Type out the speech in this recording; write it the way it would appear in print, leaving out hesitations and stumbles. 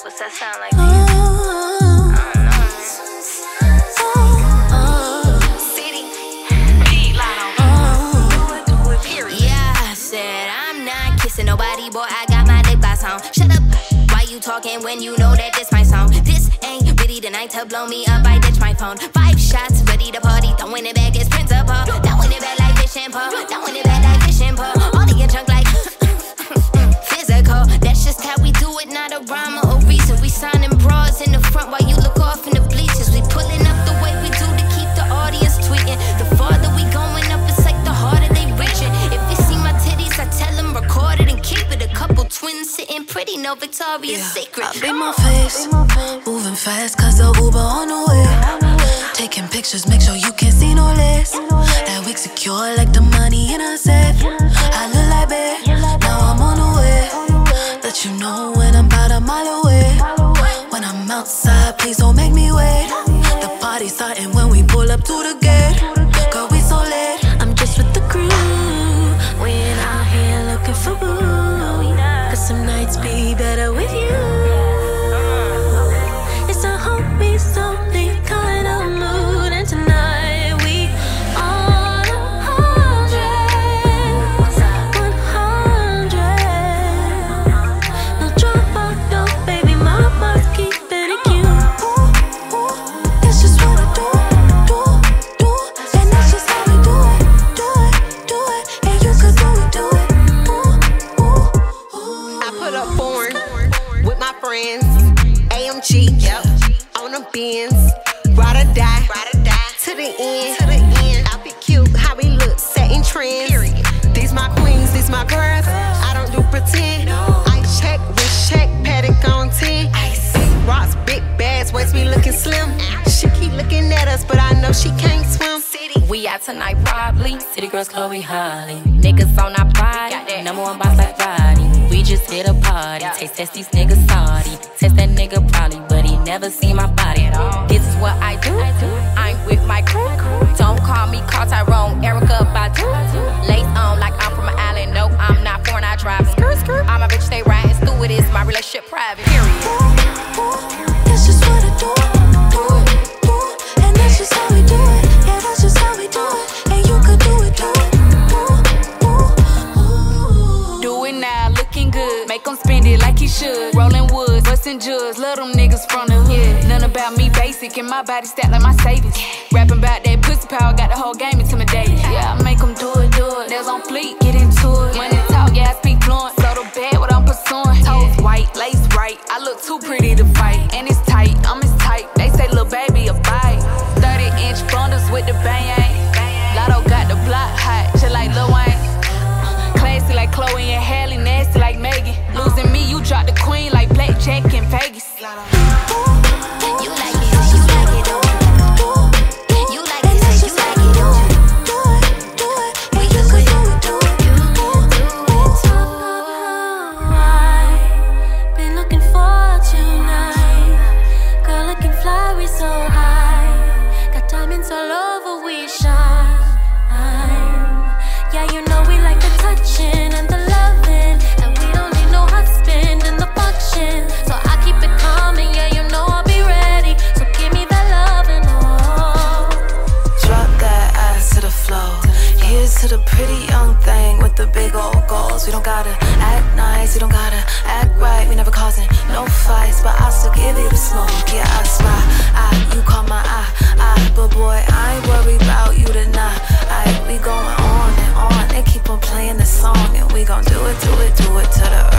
What's that sound like to you? I don't know, man. City. Big Lotto. Do it, period. Yeah, I said I'm not kissing nobody, boy, I got my lip gloss on. Shut up, why you talking when you know that this my song? This ain't ready tonight to blow me up, I ditch my phone. 5 shots, ready to party, throwing it back as principal. Throwing it back like fish and pole, throwing it back like fish and pole. All in your junk like physical. That's just how we do it, not a rhyme or a reason. We signing broads in the front while you look off in the bleachers. We pulling up the way we do to keep the audience tweeting. The farther we going up, it's like the harder they reaching. If you see my titties, I tell them record it and keep it. A couple twins sitting pretty, no Victoria's Secret. I beat my face, moving fast cause the Uber on the way. Taking pictures, make sure you can't see no less. That wig secure like the money in a safe. I look like babe, now I'm on the way. Let you know when I'm about a mile away. When I'm outside, please don't make me wait. The party's starting when we pull up to the gate. Girl, we so late, I'm just with the crew. We ain't out here looking for boo. Cause some nights be better with you. It's a homies only kind of mood. And tonight we on 100. No drama, no baby mama's keeping it cute. That's just what I do. And that's just how we do it. And you could do it. I put up foreign with my friends. AMG, on the Benz. Ride or die, to the end. I be cute, how we look, setting trends. These my queens, these my girls. I don't do pretend. Ice check, wrist check, Patek on 10. Big rocks, big bags, waist me looking slim. She keep looking at us, but I know she can't swim. We out tonight probably. City girls, Chloe Holly. Niggas on our body. Number one boss like Roddy. We just hit a party. Taste test these niggas salty. Test that nigga probably, but he never seen my body at all. This is what I do. I'm with my crew. Don't call me Carl Tyrone, Erica Badu. Lace on like I'm from an island. No, I'm not foreign, I drive. Skirt. All my bitch stay riding. Steward is my relationship private. Period. That's just what I do. And that's just how we do it. Yeah, that's just how we do it. And you could do it. Do it now, looking good. Make him spend it like he should. Rolling woods, busting jugs. Love them niggas from the hood. None about me basic, and my body stacked like my savings. Rapping about that pussy power, got the whole game intimidated. Yeah, I make them do it. Nails on fleek, get into it. Money talk, yeah, I speak fluent. So the bad, what I'm pursuing. Toes white, lace right. I look too pretty to fight. And it's tight, I'm his type. They say, little baby, a bite. 30-inch bundles with the bang. Lotto got the block hot, just like Lil Wayne. Classy like Chloe and Halle, nasty like Megan. Losing me, you drop the queen like blackjack in Vegas. You like it, you like it, you like it, say you like it, Do it. we could do it. I've been looking for tonight. Girl, looking fly, we so high. Got diamonds all over, we shine. Yeah, you know we like the touching and the loving, and we don't need no husband in the function. So I keep it calm, and yeah, you know I'll be ready. So give me that loving, oh. Drop that ass to the floor. Here's to the pretty young thing with the big old goals. We don't gotta act nice, we don't gotta act right. We never causing no fights, but I'll still give you the smoke. Yeah, I spy, you caught my eye. But boy, I ain't worried about you tonight. We going on and on. They keep on playing the song, and we gon' do it to the